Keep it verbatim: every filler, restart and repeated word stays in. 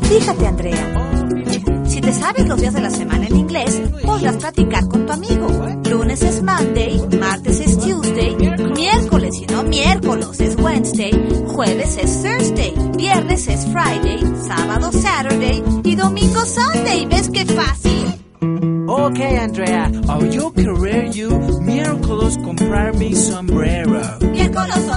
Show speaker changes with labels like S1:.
S1: Fíjate, Andrea, si te sabes los días de la semana en inglés, podrás platicar con tu amigo. Lunes es Monday, martes es Tuesday, miércoles y no miércoles es Wednesday, jueves es Thursday, viernes es Friday, sábado Saturday y domingo Sunday. ¿Ves qué fácil?
S2: Okay, Andrea, I'll you career you miércoles comprar mi sombrero.
S1: Miércoles